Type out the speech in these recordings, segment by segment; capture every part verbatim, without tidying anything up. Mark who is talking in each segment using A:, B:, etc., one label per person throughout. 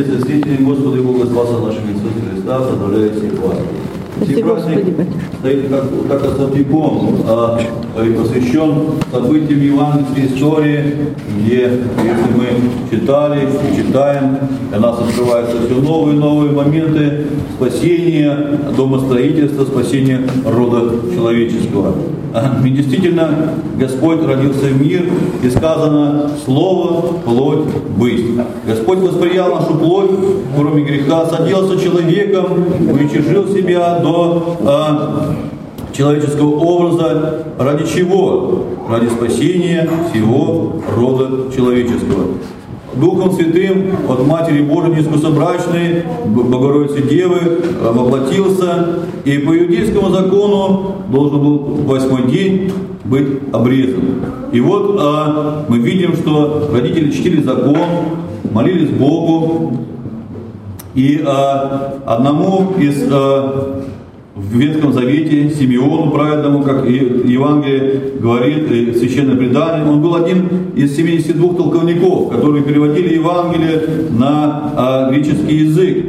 A: Отец и Святитель, Господа и Бога Спаса нашего Иисуса Христа, поздравляю всех вас. Сей праздник стоит как, как особняком, а, и посвящен событиям евангельской истории, где, если мы читали и читаем, у нас открываются все новые и новые моменты спасения, домостроительства, спасения рода человеческого. И действительно, Господь родился в мир, и сказано: «Слово, плоть, быть». Господь восприял нашу плоть, кроме греха, соделался человеком, уничижил себя до а, человеческого образа. Ради чего? Ради спасения всего рода человеческого. Духом Святым от Матери Божией нескособрачной, Богородицы Девы, воплотился, и по иудейскому закону должен был в восьмой день быть обрезан. И вот а, мы видим, что родители чтили закон, молились Богу, и а, одному из а, в Ветхом Завете Симеону праведному, как и Евангелие говорит, и Священное предание, он был один из семидесяти двух толковников, которые переводили Евангелие на а, греческий язык.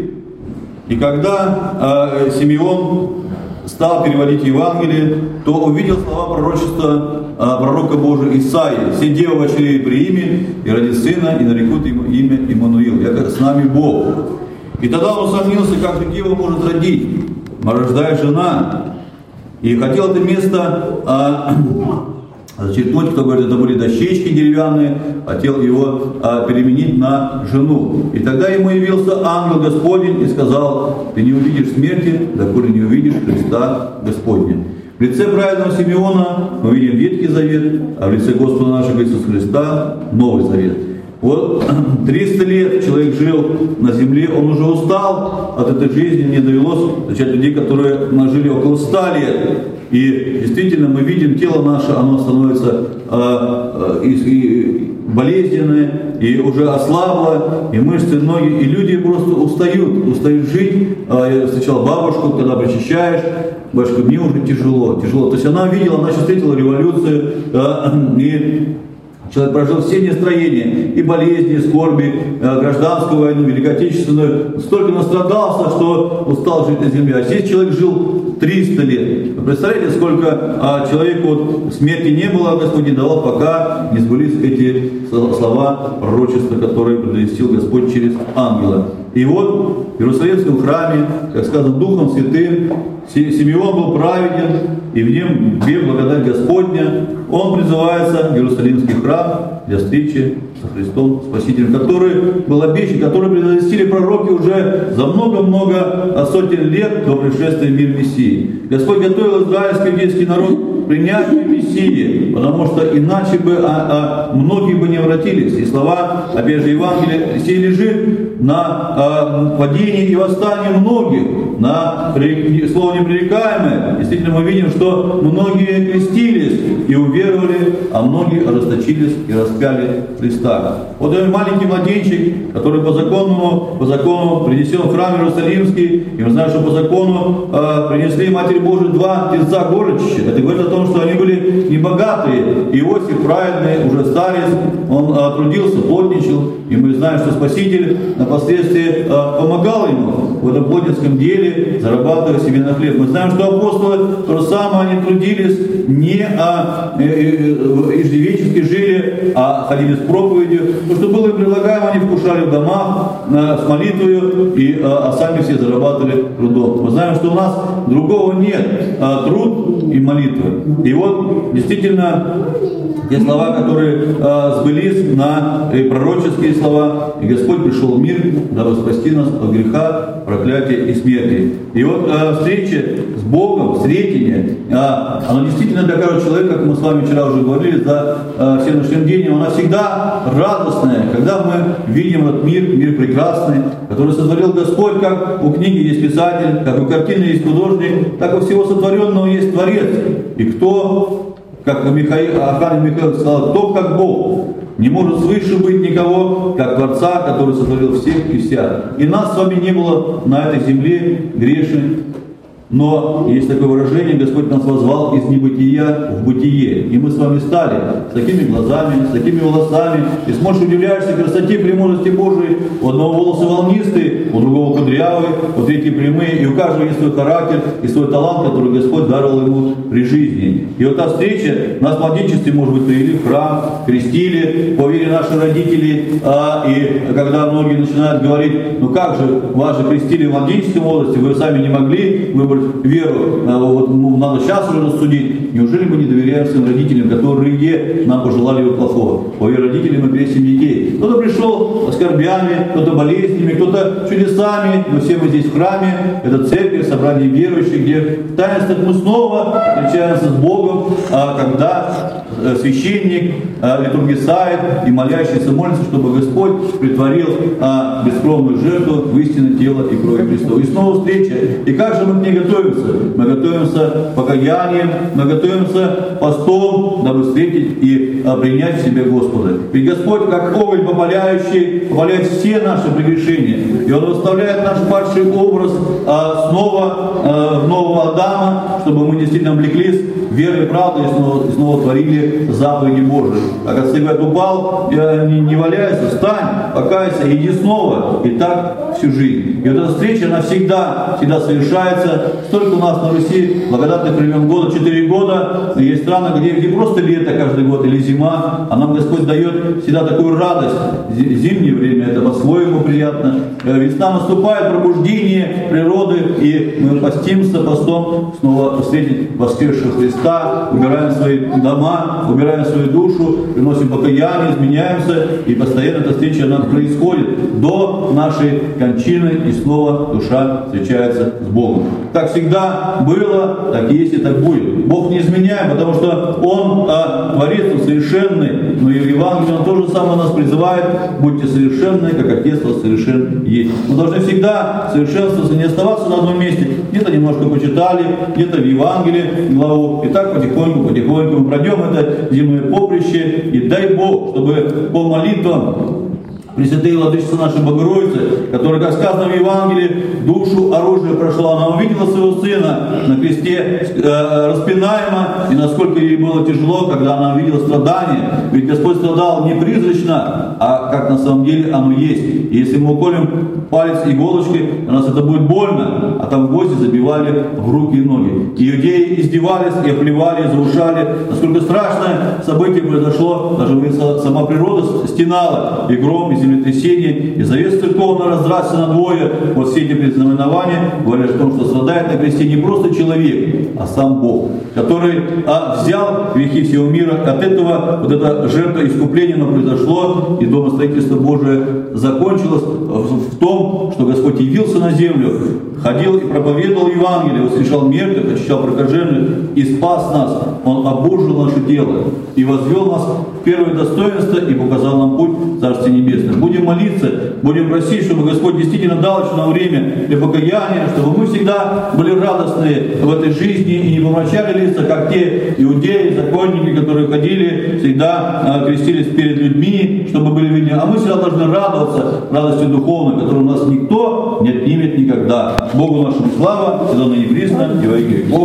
A: И когда а, Симеон стал переводить Евангелие, то увидел слова пророчества а, пророка Божия Исаии: «Все девы вочерей приими, и родит сына, и нарекут ему имя Иммануил». Я с нами Бог. И тогда он усомнился, как же дева может родить, рождает жена. И хотел это место а, зачеркнуть, кто говорит, это были дощечки деревянные, хотел его а, переменить на жену. И тогда ему явился ангел Господень и сказал: «Ты не увидишь смерти, доколе не увидишь Христа Господня». В лице праведного Симеона мы видим Ветхий Завет, а в лице Господа нашего Иисуса Христа Новый Завет. Вот триста лет человек жил на земле, он уже устал от этой жизни, мне довелось встречать людей, которые жили около ста лет. И действительно мы видим, тело наше, оно становится э, э, и болезненное, и уже ослабло, и мышцы, ноги, и люди просто устают, устают жить. Э, я встречал бабушку, когда причащаешь, бабушка: мне уже тяжело, тяжело. То есть она видела, она сейчас встретила революцию, э, и человек прожил все нестроения, и болезни, и скорби, гражданскую войну, Великую Отечественную. Столько настрадался, что устал жить на земле. А здесь человек жил триста лет. Вы представляете, сколько а, человеку вот, смерти не было, Господь не давал, пока не сбылись эти слова пророчества, которые предвестил Господь через ангела. И вот в Иерусалимском храме, как сказано, Духом Святым, Симеон был праведен, и в нем две благодать Господня. Он призывается в Иерусалимский храм для встречи со Христом Спасителем, который был обещан, который предвестили пророки уже за много-много сотен лет до пришествия в мир Мессии. Господь готовил израильский иудейский народ принять Мессии, потому что иначе бы а, а, многие бы не обратились. И слова, опять же, Евангелия сей лежит на а, падении и восстании многих, на слово непререкаемое. Действительно, мы видим, что многие крестились и уверовали, а многие ожесточились и распяли Христа. Вот этот маленький младенчик, который по закону, по закону принесен в храм Иерусалимский, и мы знаем, что по закону э, принесли Матери Божией два тельца городища. Это говорит о том, что они были небогатые. Иосиф, праведный, уже старец, он э, трудился, плотничал, и мы знаем, что Спаситель впоследствии э, помогал ему в этом плотницком деле, зарабатывая себе на хлеб. Мы знаем, что апостолы то же самое, они трудились, не а, э, э, иждивенчески жили, а ходили с проповедью. То, что было им предлагаемо, они вкушали в домах э, с молитвою, и, э, а сами все зарабатывали трудом. Мы знаем, что у нас другого нет, а труд и молитва. И вот действительно те слова, которые э, сбылись на э, пророческие слова, и Господь пришел в мир, дабы спасти нас от греха, проклятия и смерти. И вот э, встреча с Богом, встретение, э, оно действительно для каждого человека, как мы с вами вчера уже говорили, за э, сегодняшним днем, она всегда радостная, когда мы видим этот мир, мир прекрасный, который сотворил Господь, как у книги есть писатель, как у картины есть художник, так у всего сотворенного есть Творец. И кто, как Михаил, Архангел Михаил сказал, кто как Бог, не может свыше быть никого, как Творца, который сотворил всех и вся. И нас с вами не было на этой земле грешных, Но есть такое выражение: Господь нас возвал из небытия в бытие. И мы с вами стали с такими глазами, с такими волосами. И смотришь, удивляешься красоте, премудрости Божией. У одного волосы волнистые, у другого кудрявые, у третьего прямые. И у каждого есть свой характер и свой талант, который Господь даровал ему при жизни. И вот та встреча нас в младенчестве, может быть, привели в храм, крестили, по вере наших родителей. А, и когда многие начинают говорить: ну как же, вас же крестили в младенческом возрасте, вы сами не могли выбрать веру, вот, ну, надо сейчас уже рассудить. Неужели мы не доверяем своим родителям, которые нам пожелали его плохого? По вере родителей мы крестим детей. Кто-то пришел скорбями, кто-то болезнями, кто-то чудесами, но все мы здесь в храме, это церковь, собрание верующих, где в таинствах мы снова встречаемся с Богом, когда священник литургисает и молящийся молится, чтобы Господь притворил бескровную жертву в истинное тело и кровь Христова. И снова встреча. И как же мы к ней готовимся? Мы готовимся покаянием, мы готовимся постом, дабы встретить и принять в себе Господа. Ведь Господь, как огонь попаляющий, попаляет все наши прегрешения. И Он выставляет наш падший образ снова в нового Адама, чтобы мы действительно облеклись верой и правдой и снова, и снова творили заповеди Божии. А как говорят, упал, не, не валяйся, встань, покайся, иди снова. И так всю жизнь. И вот эта встреча, она всегда, всегда совершается. Столько у нас на Руси благодатных времен года, четыре года. Есть страны, где, где просто лето каждый год или зима. А нам Господь дает всегда такую радость. Зимнее время это по-своему приятно. Весна наступает, пробуждение природы, и мы постимся постом снова встретить воскресшего Христа, убираем свои дома, убираем свою душу, приносим покаяние, изменяемся, и постоянно эта встреча она происходит до нашей кончины, и снова душа встречается с Богом. Так всегда было, так есть и так будет. Бог не изменяем, потому что Он а, Творец, Он совершенный, но и в Евангелии Он тоже самое нас призывает: будьте совершенны, как Отец вас совершен есть. Мы должны всегда совершенствоваться, не оставаться на одном месте. Где-то немножко почитали, где-то в Евангелии главу. И так потихоньку, потихоньку мы пройдем это земное поприще. И дай Бог, чтобы по молитвам Пресвятые Владычицы нашей Богородицы, которая, как сказано в Евангелии, душу оружие прошла, она увидела своего Сына на кресте э, распинаемо, и насколько ей было тяжело, когда она увидела страдания. Ведь Господь страдал не призрачно, а как на самом деле оно есть. И если мы уколем палец иголочкой, у нас это будет больно, а там гвозди забивали в руки и ноги. И иудеи издевались, и оплевали, и разрушали. Насколько страшное событие произошло, даже сама природа стенала, и гром, и землетрясение, и завес церковно раздраться на двое. Вот все эти предзнаменования говорят о том, что страдает на кресте не просто человек, а сам Бог, который а, взял грехи всего мира. От этого вот эта жертва искупления оно произошло, и домостроительство Божие закончилось в том, что Господь явился на землю, ходил и проповедовал Евангелие, воскрешал мертвых, очищал прокаженных и спас нас. Он обожил наше тело и возвел нас в первое достоинство и показал нам путь в Царствие Небесное. Будем молиться, будем просить, чтобы Господь действительно дал еще нам время для покаяния, чтобы мы всегда были радостные в этой жизни и не помрачали лица, как те иудеи, законники, которые ходили, всегда крестились перед людьми, чтобы были видны. А мы всегда должны радоваться радостью духовной, которую у нас никто не отнимет никогда. Богу нашему слава, всегда ныне и присно, и во веки веков.